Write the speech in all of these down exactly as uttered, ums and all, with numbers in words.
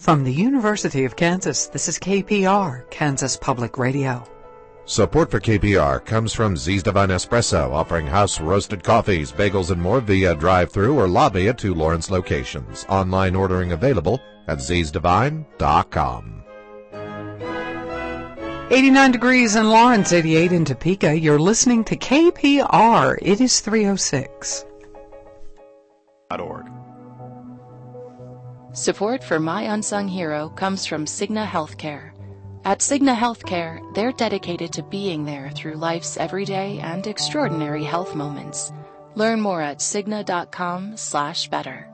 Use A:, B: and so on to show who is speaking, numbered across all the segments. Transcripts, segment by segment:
A: From the University of Kansas, this is K P R, Kansas Public Radio.
B: Support for K P R comes from Z's Divine Espresso, offering house-roasted coffees, bagels, and more via drive-thru or lobby at two Lawrence locations. Online ordering available at z's divine dot com.
A: eighty-nine degrees in Lawrence, eighty-eight in Topeka. You're listening to K P R. It is three oh six.
C: .org.
D: Support for My Unsung Hero comes from Cigna Healthcare. At Cigna Healthcare, they're dedicated to being there through life's everyday and extraordinary health moments. Learn more at cigna.com slash better.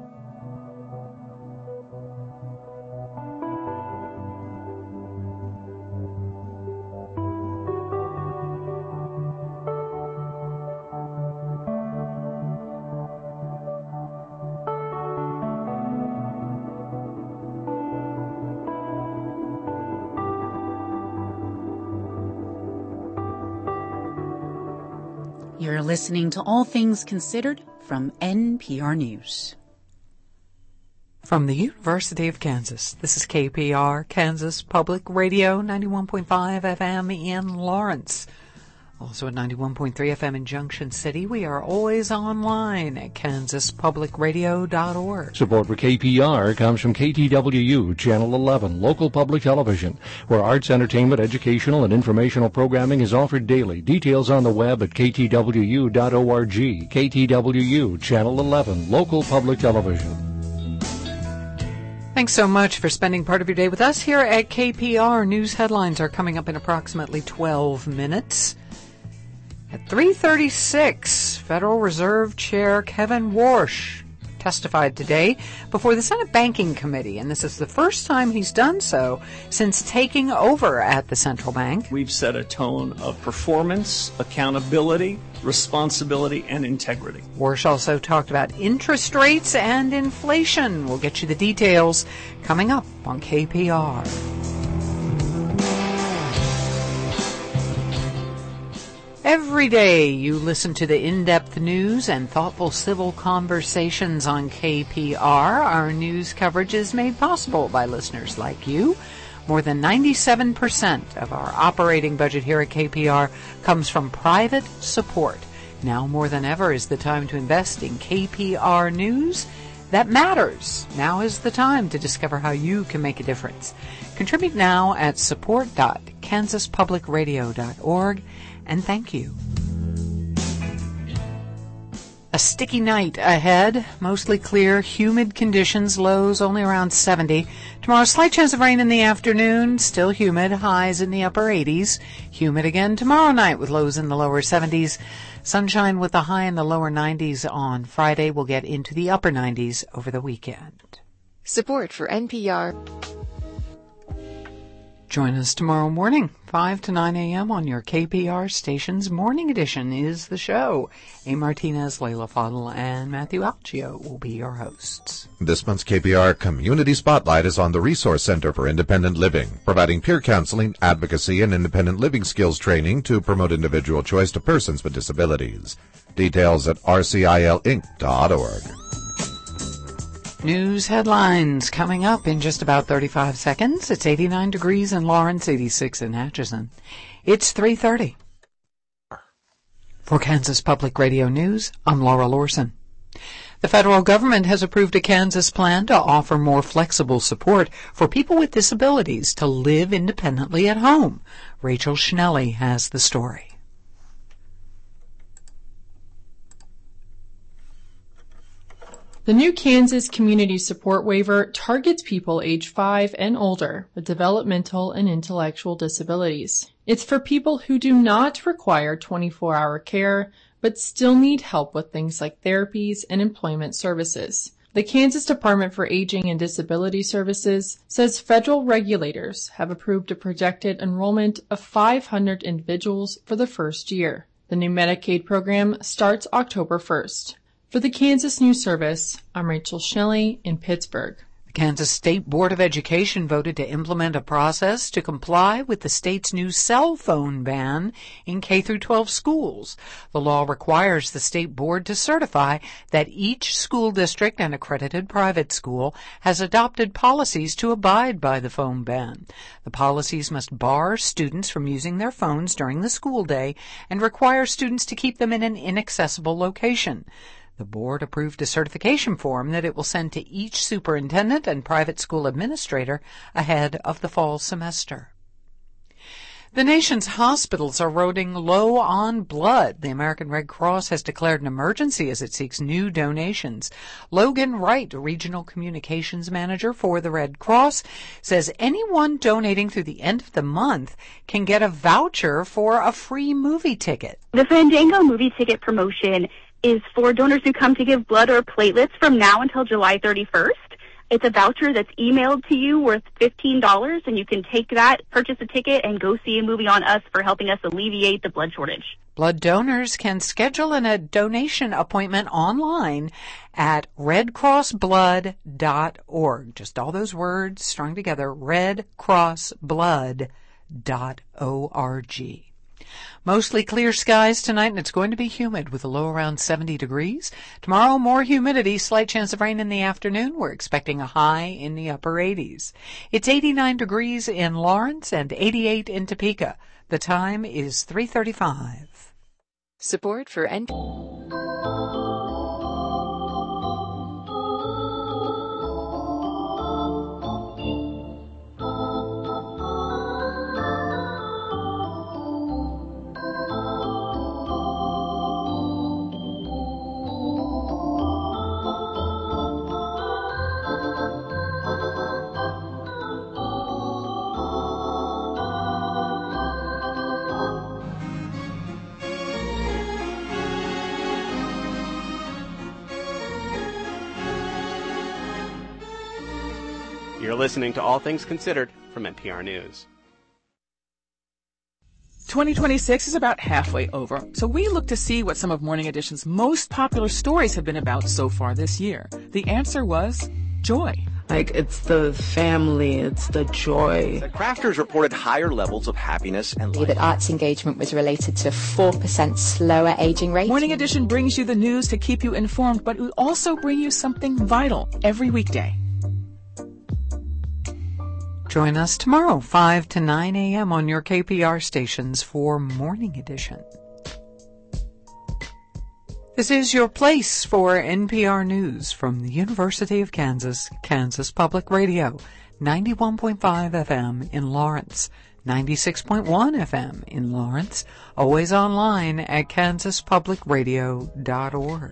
E: You're listening to All Things Considered from N P R News.
A: From the University of Kansas, this is K P R, Kansas Public Radio, ninety-one point five F M in Lawrence. Also at ninety-one point three F M in Junction City. We are always online at kansas public radio dot org.
F: Support for K P R comes from K T W U, Channel eleven, local public television, where arts, entertainment, educational, and informational programming is offered daily. Details on the web at k t w u dot org. K T W U, Channel eleven, local public television.
A: Thanks so much for spending part of your day with us here at K P R. News headlines are coming up in approximately twelve minutes. At three thirty-six, Federal Reserve Chair Kevin Warsh testified today before the Senate Banking Committee, and this is the first time he's done so since taking over at the central bank.
G: We've set a tone of performance, accountability, responsibility, and integrity.
A: Warsh also talked about interest rates and inflation. We'll get you the details coming up on K P R. Every day you listen to the in-depth news and thoughtful civil conversations on K P R. Our news coverage is made possible by listeners like you. More than ninety-seven percent of our operating budget here at K P R comes from private support. Now more than ever is the time to invest in K P R news that matters. Now is the time to discover how you can make a difference. Contribute now at support dot kansas public radio dot org. And thank you. A sticky night ahead. Mostly clear, humid conditions. Lows only around seventy. Tomorrow, slight chance of rain in the afternoon. Still humid. Highs in the upper eighties. Humid again tomorrow night with lows in the lower seventies. Sunshine with a high in the lower nineties on Friday. We'll get into the upper nineties over the weekend.
D: Support for N P R.
A: Join us tomorrow morning, five to nine a.m. on your K P R station's Morning Edition is the show. A. Martinez, Layla Fadl, and Matthew Alcio will be your hosts.
B: This month's K P R Community Spotlight is on the Resource Center for Independent Living, providing peer counseling, advocacy, and independent living skills training to promote individual choice to persons with disabilities. Details at r c i l inc dot org.
A: News headlines coming up in just about thirty-five seconds. It's eighty-nine degrees in Lawrence, eighty-six in Atchison. It's three thirty. For Kansas Public Radio News, I'm Laura Lorson. The federal government has approved a Kansas plan to offer more flexible support for people with disabilities to live independently at home. Rachel Schnelly has the story.
H: The new Kansas Community Support Waiver targets people age five and older with developmental and intellectual disabilities. It's for people who do not require twenty-four hour care, but still need help with things like therapies and employment services. The Kansas Department for Aging and Disability Services says federal regulators have approved a projected enrollment of five hundred individuals for the first year. The new Medicaid program starts October first. For the Kansas News Service, I'm Rachel Shelley in Pittsburgh.
A: Kansas State Board of Education voted to implement a process to comply with the state's new cell phone ban in K through twelve schools. The law requires the state board to certify that each school district and accredited private school has adopted policies to abide by the phone ban. The policies must bar students from using their phones during the school day and require students to keep them in an inaccessible location. The board approved a certification form that it will send to each superintendent and private school administrator ahead of the fall semester. The nation's hospitals are running low on blood. The American Red Cross has declared an emergency as it seeks new donations. Logan Wright, Regional Communications Manager for the Red Cross, says anyone donating through the end of the month can get a voucher for a free movie ticket.
I: The Fandango movie ticket promotion is for donors who come to give blood or platelets from now until July thirty-first. It's a voucher that's emailed to you worth fifteen dollars, and you can take that, purchase a ticket, and go see a movie on us for helping us alleviate the blood shortage.
A: Blood donors can schedule an, a donation appointment online at red cross blood dot org. Just all those words strung together, red cross blood dot org. Mostly clear skies tonight, and it's going to be humid with a low around seventy degrees. Tomorrow, more humidity, slight chance of rain in the afternoon. We're expecting a high in the upper eighties. It's eighty-nine degrees in Lawrence and eighty-eight in Topeka. The time is three thirty-five.
D: Support for N.
C: You're listening to All Things Considered from N P R News.
J: twenty twenty-six is about halfway over, so we look to see what some of Morning Edition's most popular stories have been about so far this year. The answer was joy.
K: Like, it's the family, it's the joy.
L: The crafters reported higher levels of happiness and life.
M: That arts engagement was related to four percent slower aging rate.
J: Morning Edition brings you the news to keep you informed, but we also bring you something vital every weekday.
A: Join us tomorrow, five to nine a.m. on your K P R stations for Morning Edition. This is your place for N P R News from the University of Kansas, Kansas Public Radio, ninety-one point five F M in Lawrence, ninety-six point one F M in Lawrence, always online at kansas public radio dot org.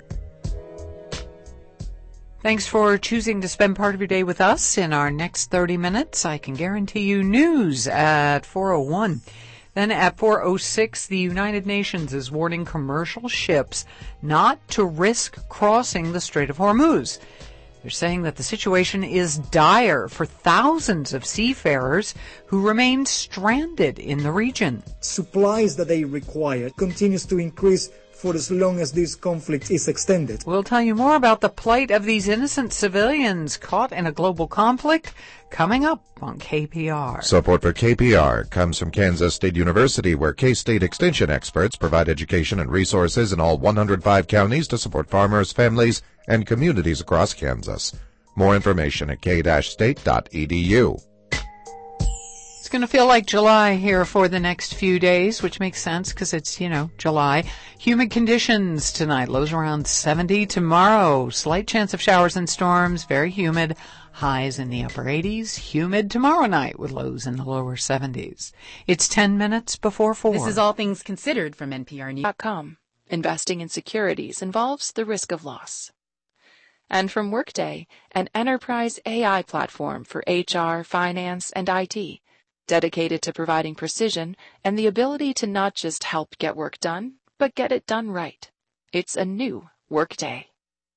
A: Thanks for choosing to spend part of your day with us. In our next thirty minutes, I can guarantee you news at four oh one. Then at four oh six, the United Nations is warning commercial ships not to risk crossing the Strait of Hormuz. They're saying that the situation is dire for thousands of seafarers who remain stranded in the region.
N: Supplies that they require continues to increase for as long as this conflict is extended.
A: We'll tell you more about the plight of these innocent civilians caught in a global conflict coming up on K P R.
B: Support for K P R comes from Kansas State University, where K-State Extension experts provide education and resources in all one hundred five counties to support farmers, families, and communities across Kansas. More information at k dash state dot e d u.
A: It's going to feel like July here for the next few days, which makes sense because it's, you know, July. Humid conditions tonight, lows around seventy. Tomorrow, slight chance of showers and storms, very humid, highs in the upper eighties. Humid tomorrow night with lows in the lower seventies. It's ten minutes before four.
E: This is All Things Considered from N P R News
D: dot com. Investing in securities involves the risk of loss. And from Workday, an enterprise A I platform for H R, finance, and I T. Dedicated to providing precision and the ability to not just help get work done, but get it done right. It's a new Workday.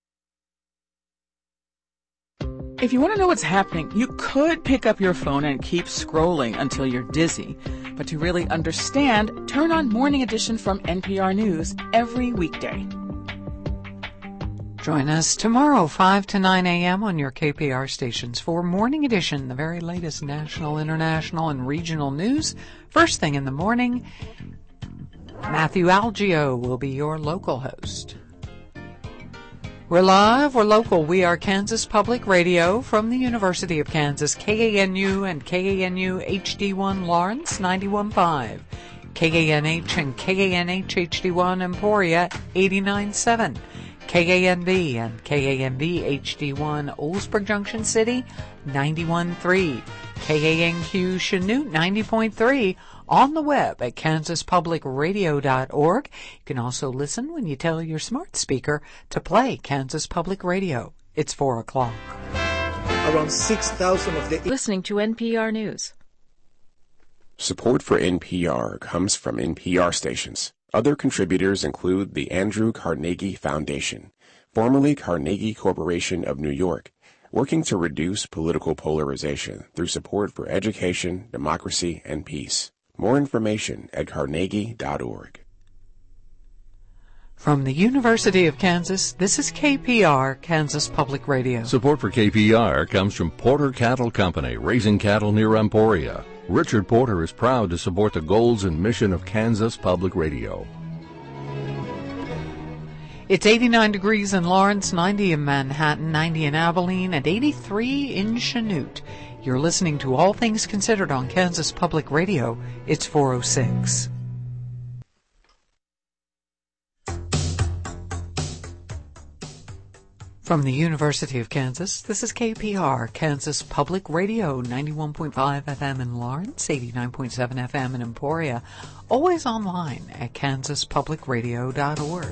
J: If you want to know what's happening, you could pick up your phone and keep scrolling until you're dizzy. But to really understand, turn on Morning Edition from N P R News every weekday.
A: Join us tomorrow, five to nine a.m. on your K P R stations for Morning Edition, the very latest national, international, and regional news. First thing in the morning, Matthew Algio will be your local host. We're live, we're local. We are Kansas Public Radio from the University of Kansas, K A N U and K A N U H D one Lawrence, ninety-one point five. K A N H and K A N H H D one Emporia, eighty-nine point seven. K A N B and K A N B H D one Oldsburg Junction City, ninety-one point three. K A N Q Chanute, ninety point three. On the web at kansas public radio dot org. You can also listen when you tell your smart speaker to play Kansas Public Radio. It's four o'clock.
N: Around six thousand of the...
O: Listening to N P R News.
P: Support for N P R comes from N P R stations. Other contributors include the Andrew Carnegie Foundation, formerly Carnegie Corporation of New York, working to reduce political polarization through support for education, democracy, and peace. More information at carnegie dot org.
A: From the University of Kansas, this is K P R, Kansas Public Radio.
F: Support for K P R comes from Porter Cattle Company, raising cattle near Emporia. Richard Porter is proud to support the goals and mission of Kansas Public Radio.
A: It's eighty-nine degrees in Lawrence, ninety in Manhattan, ninety in Abilene, and eighty-three in Chanute. You're listening to All Things Considered on Kansas Public Radio. It's four oh six. From the University of Kansas, this is K P R, Kansas Public Radio, ninety-one point five F M in Lawrence, eighty-nine point seven F M in Emporia, always online at kansas public radio dot org.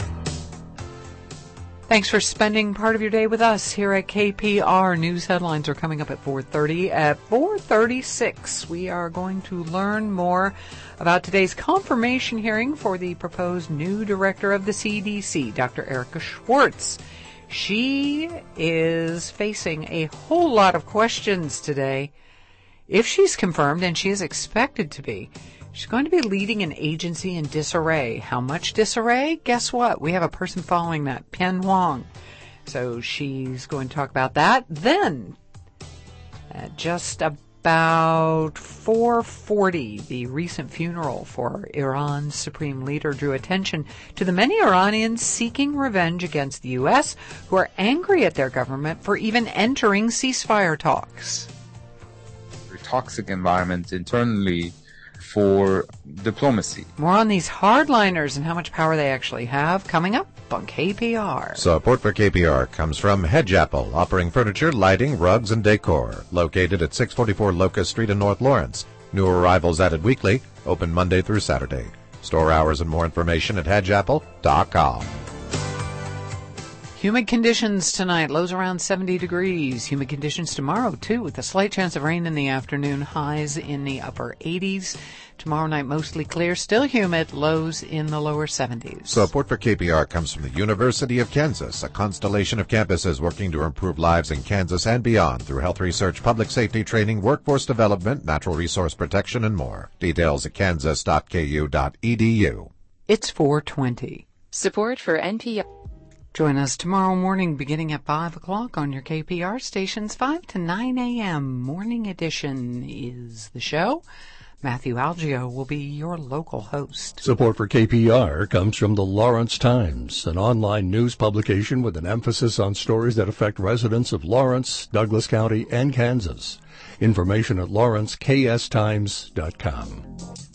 A: Thanks for spending part of your day with us here at K P R. News headlines are coming up at four thirty. At four thirty-six, we are going to learn more about today's confirmation hearing for the proposed new director of the C D C, Doctor Erica Schwartz. She is facing a whole lot of questions today. If she's confirmed, and she is expected to be, she's going to be leading an agency in disarray. How much disarray? Guess what? We have a person following that, Pen Wong. So she's going to talk about that. Then, at just about four forty, the recent funeral for Iran's supreme leader drew attention to the many Iranians seeking revenge against the U S who are angry at their government for even entering ceasefire talks.
Q: Toxic environment internally for diplomacy.
A: More on these hardliners and how much power they actually have coming up on K P R.
B: Support for K P R comes from Hedge Apple, offering furniture, lighting, rugs, and decor. Located at six forty-four Locust Street in North Lawrence. New arrivals added weekly, open Monday through Saturday. Store hours and more information at hedge apple dot com.
A: Humid conditions tonight, lows around seventy degrees. Humid conditions tomorrow, too, with a slight chance of rain in the afternoon, highs in the upper eighties. Tomorrow night, mostly clear, still humid, lows in the lower seventies.
B: Support for K P R comes from the University of Kansas, a constellation of campuses working to improve lives in Kansas and beyond through health research, public safety training, workforce development, natural resource protection, and more. Details at kansas dot k u dot e d u.
A: It's four twenty.
D: Support for N P R.
A: Join us tomorrow morning beginning at five o'clock on your K P R stations, five to nine a.m. Morning Edition is the show. Matthew Algio will be your local host.
F: Support for K P R comes from the Lawrence Times, an online news publication with an emphasis on stories that affect residents of Lawrence, Douglas County, and Kansas. Information at lawrence k s times dot com.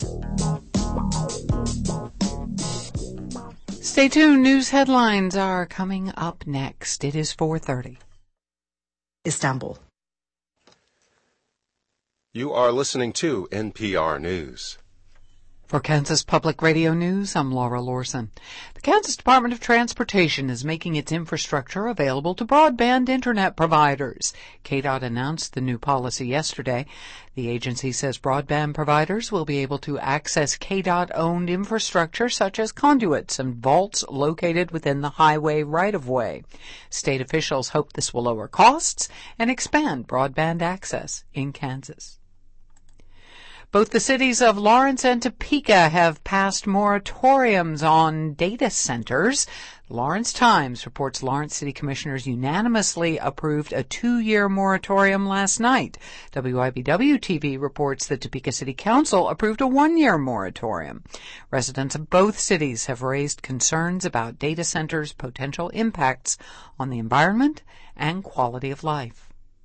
A: Stay tuned. News headlines are coming up next. It is four thirty.
E: Istanbul.
R: You are listening to N P R News.
A: For Kansas Public Radio News, I'm Laura Lorson. The Kansas Department of Transportation is making its infrastructure available to broadband internet providers. K DOT announced the new policy yesterday. The agency says broadband providers will be able to access K DOT-owned infrastructure such as conduits and vaults located within the highway right-of-way. State officials hope this will lower costs and expand broadband access in Kansas. Both the cities of Lawrence and Topeka have passed moratoriums on data centers. The Lawrence Times reports Lawrence City Commissioners unanimously approved a two-year moratorium last night. W I B W-T V reports that Topeka City Council approved a one-year moratorium. Residents of both cities have raised concerns about data centers' potential impacts on the environment and quality of life.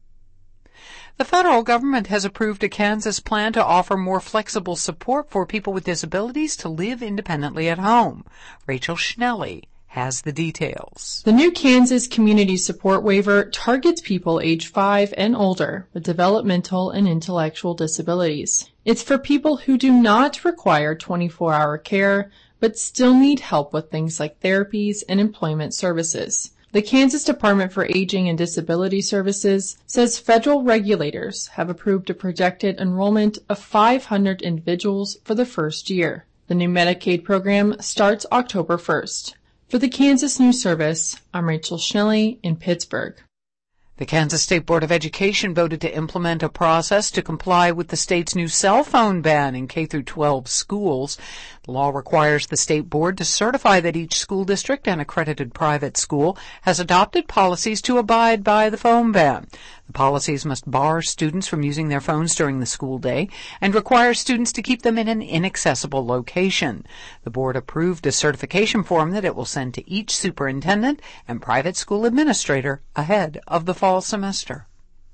A: The federal government has approved a Kansas plan to offer more flexible support for people with disabilities to live independently at home. Rachel Schnelly has the details.
H: The new Kansas Community Support Waiver targets people age five and older with developmental and intellectual disabilities. It's for people who do not require twenty-four hour care, but still need help with things like therapies and employment services. The Kansas Department for Aging and Disability Services says federal regulators have approved a projected enrollment of five hundred individuals for the first year. The new Medicaid program starts October first. For the Kansas News Service, I'm Rachel Schnelly in Pittsburgh.
A: The Kansas State Board of Education voted to implement a process to comply with the state's new cell phone ban in K through twelve schools. The law requires the state board to certify that each school district and accredited private school has adopted policies to abide by the phone ban. The policies must bar students from using their phones during the school day and require students to keep them in an inaccessible location. The board approved a certification form that it will send to each superintendent and private school administrator ahead of the fall semester.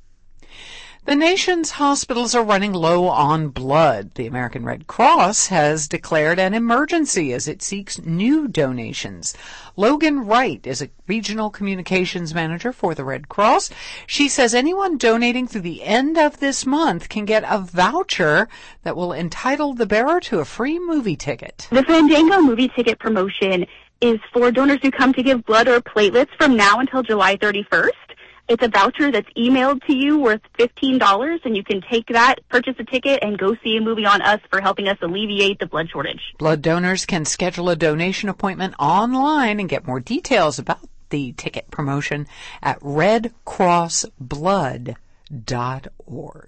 A: The nation's hospitals are running low on blood. The American Red Cross has declared an emergency as it seeks new donations. Logan Wright is a regional communications manager for the Red Cross. She says anyone donating through the end of this month can get a voucher that will entitle the bearer to a free movie ticket.
I: The Fandango movie ticket promotion is for donors who come to give blood or platelets from now until July thirty-first. It's a voucher that's emailed to you worth fifteen dollars, and you can take that, purchase a ticket, and go see a movie on us for helping us alleviate the blood shortage.
A: Blood donors can schedule a donation appointment online and get more details about the ticket promotion at red cross blood dot org.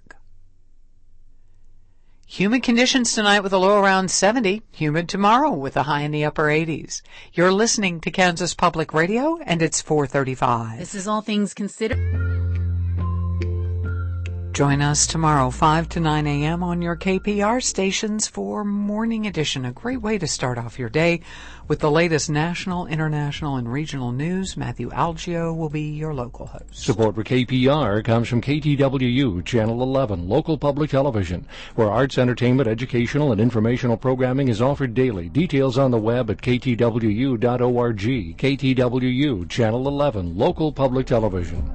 A: Humid conditions tonight with a low around seventy. Humid tomorrow with a high in the upper eighties. You're listening to Kansas Public Radio, and it's four thirty-five.
E: This is All Things Considered.
A: Join us tomorrow, five to nine a.m. on your K P R stations for Morning Edition. A great way to start off your day with the latest national, international, and regional news. Matthew Algio will be your local host.
F: Support for K P R comes from K T W U, Channel eleven, local public television, where arts, entertainment, educational, and informational programming is offered daily. Details on the web at k t w u dot org. K T W U, Channel eleven, local public television.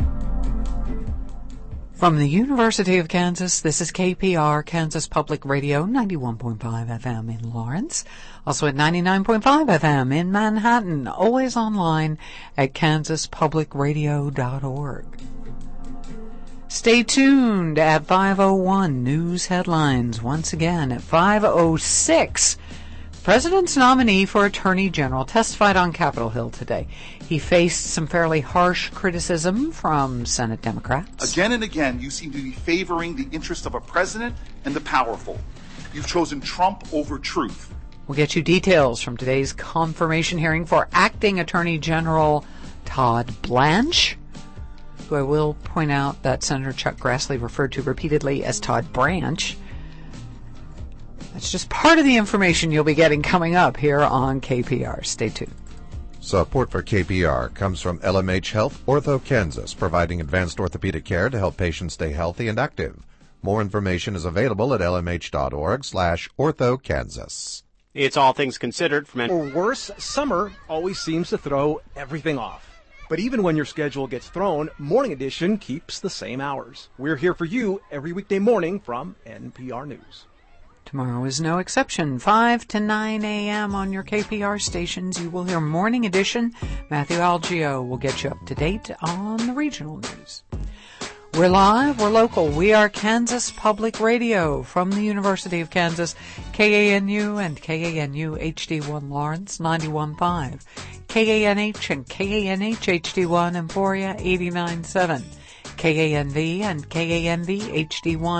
A: From the University of Kansas, this is K P R, Kansas Public Radio, ninety-one point five F M in Lawrence. Also at ninety-nine point five F M in Manhattan. Always online at kansas public radio dot org. Stay tuned at five oh one News Headlines. Once again at five oh six. President's nominee for Attorney General testified on Capitol Hill today. He faced some fairly harsh criticism from Senate Democrats.
O: Again and again, you seem to be favoring the interest of a president and the powerful. You've chosen Trump over truth.
A: We'll get you details from today's confirmation hearing for Acting Attorney General Todd Blanche, who I will point out that Senator Chuck Grassley referred to repeatedly as Todd Branch. That's just part of the information you'll be getting coming up here on K P R. Stay tuned.
B: Support for K P R comes from L M H Health Ortho Kansas, providing advanced orthopedic care to help patients stay healthy and active. More information is available at l m h dot org slash ortho kansas.
C: It's All Things Considered from...
S: Or worse, summer always seems to throw everything off. But even when your schedule gets thrown, Morning Edition keeps the same hours. We're here for you every weekday morning from N P R News.
A: Tomorrow is no exception. five to nine a.m. on your K P R stations. You will hear Morning Edition. Matthew Algio will get you up to date on the regional news. We're live. We're local. We are Kansas Public Radio from the University of Kansas, K A N U and K A N U H D one Lawrence, ninety-one point five. K A N H and K A N H H D one Emporia, eighty-nine point seven. K A N V and K A N V H D one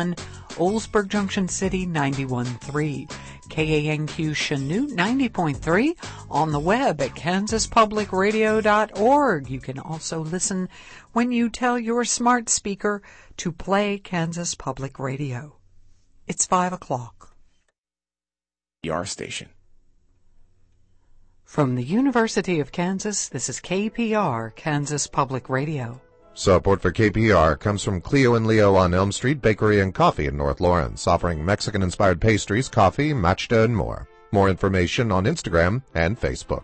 A: Oldsburg Junction City ninety-one point three, K A N Q Chanute ninety point three, on the web at kansas public radio dot org. You can also listen when you tell your smart speaker to play Kansas Public Radio. It's five o'clock.
P: N P R station.
A: From the University of Kansas, this is K P R, Kansas Public Radio.
B: Support for K P R comes from Cleo and Leo on Elm Street Bakery and Coffee in North Lawrence, offering Mexican-inspired pastries, coffee, matcha, and more. More information on Instagram and Facebook.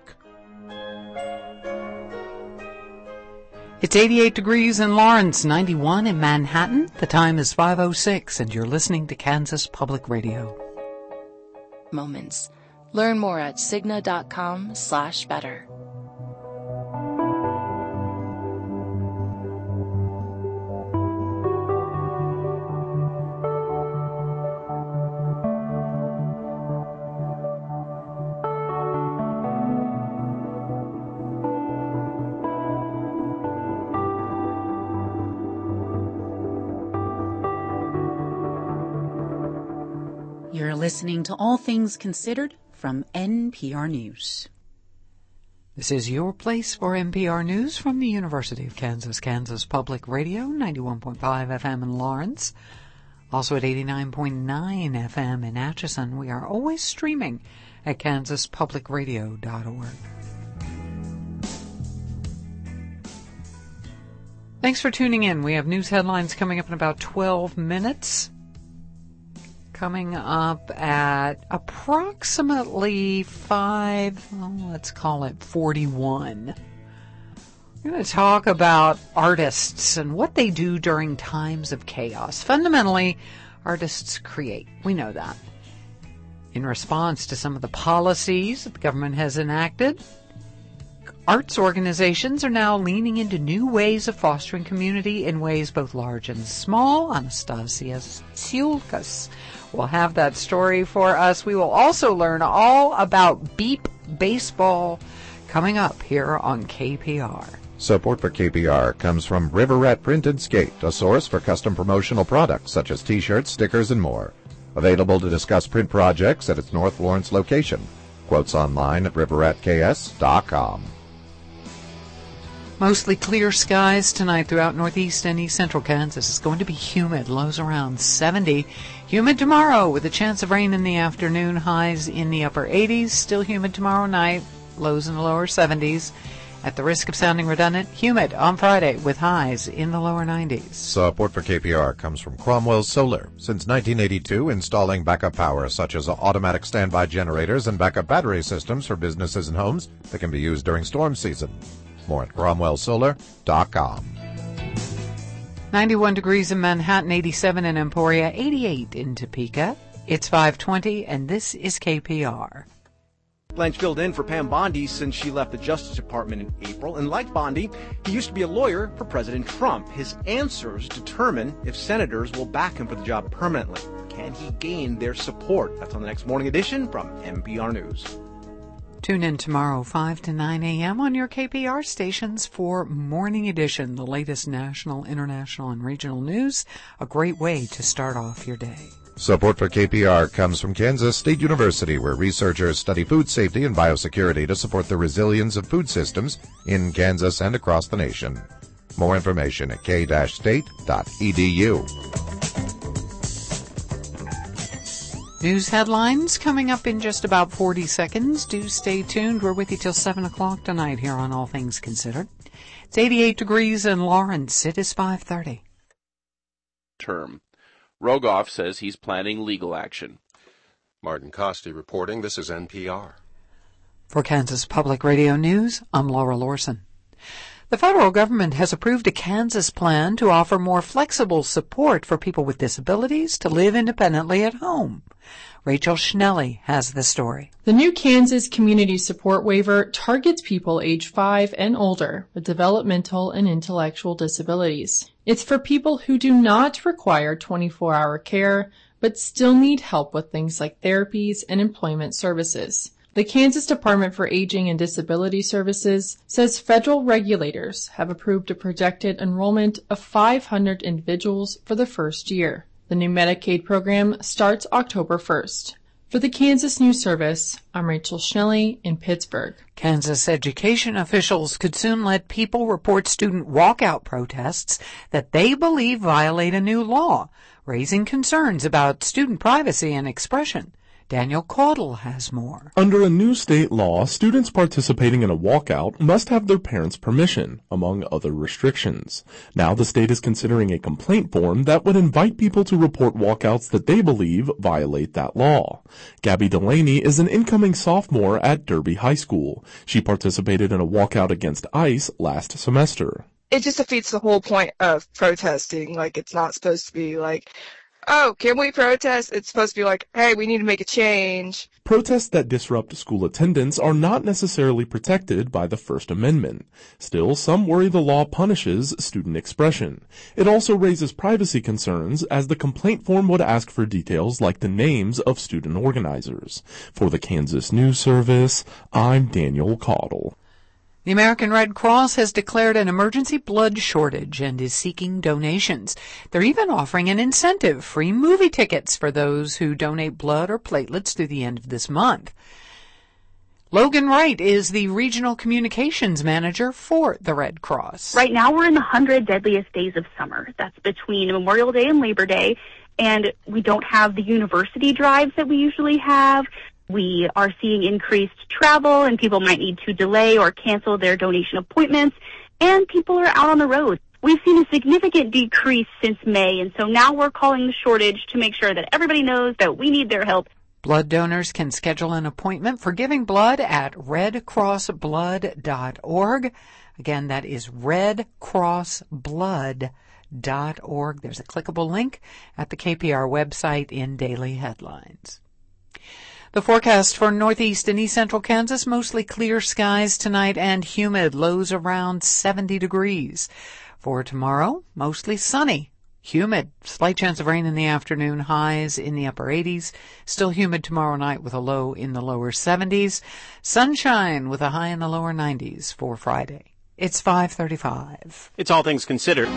A: It's eighty-eight degrees in Lawrence, ninety-one in Manhattan. The time is five oh six, and you're listening to Kansas Public Radio.
D: Moments. Learn more at Cigna.com slash better.
E: You're listening to All Things Considered from N P R News.
A: This is your place for N P R News from the University of Kansas, Kansas Public Radio, ninety-one point five F M in Lawrence. Also at eighty-nine point nine F M in Atchison. We are always streaming at kansas public radio dot org. Thanks for tuning in. We have news headlines coming up in about twelve minutes. Coming up at approximately five, well, let's call it forty-one. We're going to talk about artists and what they do during times of chaos. Fundamentally, artists create. We know that. In response to some of the policies that the government has enacted, arts organizations are now leaning into new ways of fostering community in ways both large and small. Anastasia Tsiulkas will have that story for us. We will also learn all about Beep Baseball coming up here on K P R.
B: Support for K P R comes from Riverette Print and Skate, a source for custom promotional products such as T-shirts, stickers, and more. Available to discuss print projects at its North Lawrence location. Quotes online at riverette k s dot com.
A: Mostly clear skies tonight throughout northeast and east central Kansas. It's going to be humid, lows around seventy. Humid tomorrow with a chance of rain in the afternoon, highs in the upper eighties. Still humid tomorrow night, lows in the lower seventies. At the risk of sounding redundant, humid on Friday with highs in the lower nineties.
B: Support for K P R comes from Cromwell Solar. Since nineteen eighty-two, installing backup power such as automatic standby generators and backup battery systems for businesses and homes that can be used during storm season. More at cromwell solar dot com.
A: ninety-one degrees in Manhattan, eighty-seven in Emporia, eighty-eight in Topeka. It's five twenty, and this is K P R.
S: Blanche filled in for Pam Bondi since she left the Justice Department in April. And like Bondi, he used to be a lawyer for President Trump. His answers determine if senators will back him for the job permanently. Can he gain their support? That's on the next Morning Edition from N P R News.
A: Tune in tomorrow, five to nine a.m. on your K P R stations for Morning Edition, the latest national, international, and regional news. A great way to start off your day.
B: Support for K P R comes from Kansas State University, where researchers study food safety and biosecurity to support the resilience of food systems in Kansas and across the nation. More information at k dash state dot e d u.
A: News headlines coming up in just about forty seconds. Do stay tuned. We're with you till seven o'clock tonight here on All Things Considered. It's eighty-eight degrees in Lawrence. It is five thirty.
T: Term. Rogoff says he's planning legal action.
R: Martin Costi reporting. This is N P R.
A: For Kansas Public Radio News, I'm Laura Lorson. The federal government has approved a Kansas plan to offer more flexible support for people with disabilities to live independently at home. Rachel Schnelly has the story.
H: The new Kansas Community Support Waiver targets people age five and older with developmental and intellectual disabilities. It's for people who do not require twenty-four hour care, but still need help with things like therapies and employment services. The Kansas Department for Aging and Disability Services says federal regulators have approved a projected enrollment of five hundred individuals for the first year. The new Medicaid program starts October first. For the Kansas News Service, I'm Rachel Schnelly in Pittsburgh.
A: Kansas education officials could soon let people report student walkout protests that they believe violate a new law, raising concerns about student privacy and expression. Daniel Caudle has more.
U: Under a new state law, students participating in a walkout must have their parents' permission, among other restrictions. Now the state is considering a complaint form that would invite people to report walkouts that they believe violate that law. Gabby Delaney is an incoming sophomore at Derby High School. She participated in a walkout against ICE last semester.
V: It just defeats the whole point of protesting. Like, it's not supposed to be like, oh, can we protest? It's supposed to be like, hey, we need to make a change.
U: Protests that disrupt school attendance are not necessarily protected by the First Amendment. Still, some worry the law punishes student expression. It also raises privacy concerns, as the complaint form would ask for details like the names of student organizers. For the Kansas News Service, I'm Daniel Caudle.
A: The American Red Cross has declared an emergency blood shortage and is seeking donations. They're even offering an incentive, free movie tickets for those who donate blood or platelets through the end of this month. Logan Wright is the regional communications manager for the Red Cross.
I: Right now we're in the one hundred deadliest days of summer. That's between Memorial Day and Labor Day, and we don't have the university drives that we usually have. We are seeing increased travel, and people might need to delay or cancel their donation appointments, and people are out on the road. We've seen a significant decrease since May, and so now we're calling the shortage to make sure that everybody knows that we need their help.
A: Blood donors can schedule an appointment for giving blood at red cross blood dot org. Again, that is red cross blood dot org. There's a clickable link at the K P R website in Daily Headlines. The forecast for northeast and east central Kansas, mostly clear skies tonight and humid, lows around seventy degrees. For tomorrow, mostly sunny, humid, slight chance of rain in the afternoon, highs in the upper eighties. Still humid tomorrow night with a low in the lower seventies. Sunshine with a high in the lower nineties for Friday. It's five thirty-five.
C: It's All Things Considered.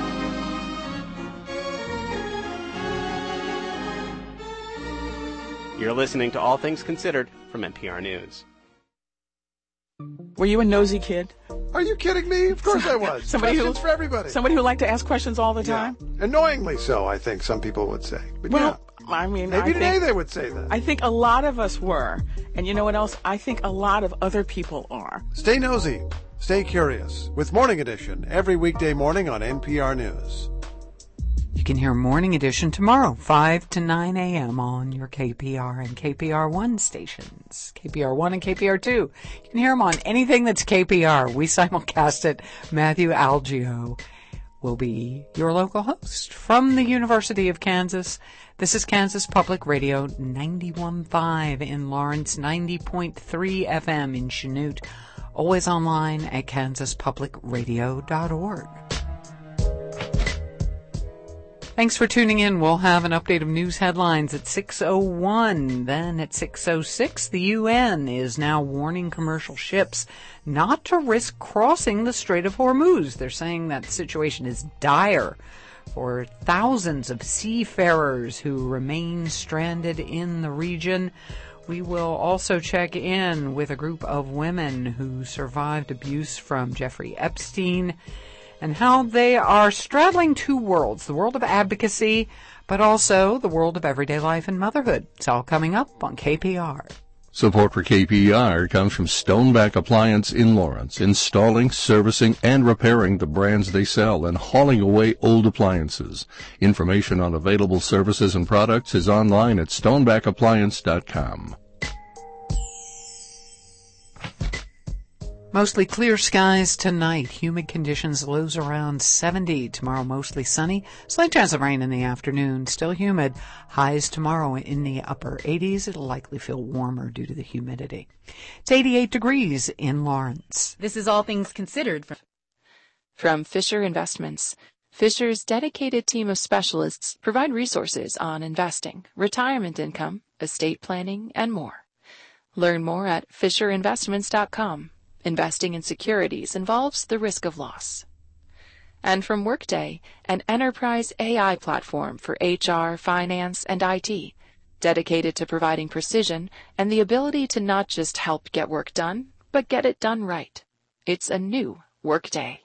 C: You're listening to All Things Considered from N P R News.
J: Were you a nosy kid?
W: Are you kidding me? Of course I was.
J: Somebody
W: questions
J: who,
W: for everybody.
J: Somebody who liked to ask questions all the time?
W: Yeah. Annoyingly so, I think some people would say. But
J: well,
W: yeah.
J: I mean,
W: maybe
J: I
W: today
J: think,
W: they would say that.
J: I think a lot of us were. And you know what else? I think a lot of other people are.
W: Stay nosy. Stay curious. With Morning Edition, every weekday morning on N P R News.
A: You can hear Morning Edition tomorrow, five to nine a.m. on your K P R and K P R one stations. K P R one and K P R two. You can hear them on anything that's K P R. We simulcast it. Matthew Algio will be your local host from the University of Kansas. This is Kansas Public Radio, ninety-one point five in Lawrence, ninety point three F M in Chanute. Always online at kansas public radio dot org. Thanks for tuning in. We'll have an update of news headlines at six oh one. Then at six oh six, the U N is now warning commercial ships not to risk crossing the Strait of Hormuz. They're saying that the situation is dire for thousands of seafarers who remain stranded in the region. We will also check in with a group of women who survived abuse from Jeffrey Epstein, and how they are straddling two worlds, the world of advocacy, but also the world of everyday life and motherhood. It's all coming up on K P R.
F: Support for K P R comes from Stoneback Appliance in Lawrence, installing, servicing, and repairing the brands they sell and hauling away old appliances. Information on available services and products is online at stoneback appliance dot com.
A: Mostly clear skies tonight. Humid conditions, lows around seventy. Tomorrow mostly sunny. Slight chance of rain in the afternoon. Still humid. Highs tomorrow in the upper eighties. It'll likely feel warmer due to the humidity. It's eighty-eight degrees in Lawrence.
E: This is All Things Considered. From,
D: from Fisher Investments. Fisher's dedicated team of specialists provide resources on investing, retirement income, estate planning, and more. Learn more at fisher investments dot com. Investing in securities involves the risk of loss. and from Workday, an enterprise A I platform for H R, finance, and I T, dedicated to providing precision and the ability to not just help get work done, but get it done right. It's a new Workday.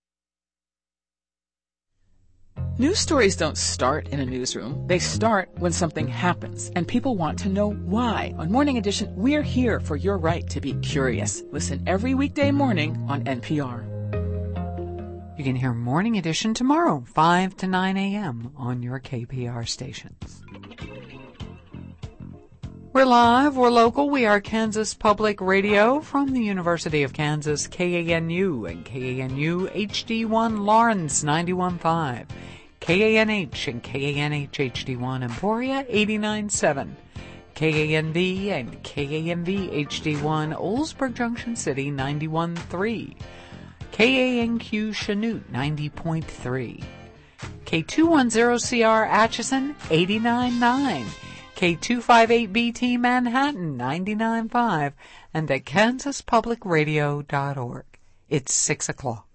J: News stories don't start in a newsroom. They start when something happens, and people want to know why. On Morning Edition, we're here for your right to be curious. Listen every weekday morning on N P R.
A: You can hear Morning Edition tomorrow, five to nine a.m. on your K P R stations. We're live, we're local, we are Kansas Public Radio from the University of Kansas, K A N U and K A N U H D one Lawrence ninety-one point five, K A N H and K A N H H D one Emporia eighty-nine point seven, K A N V and K A N V H D one Oldsburg Junction City ninety-one point three, K A N Q Chanute ninety point three, K two ten C R Atchison eighty-nine point nine, K two fifty-eight B T Manhattan ninety-nine point five, and at kansas public radio dot org. It's six o'clock.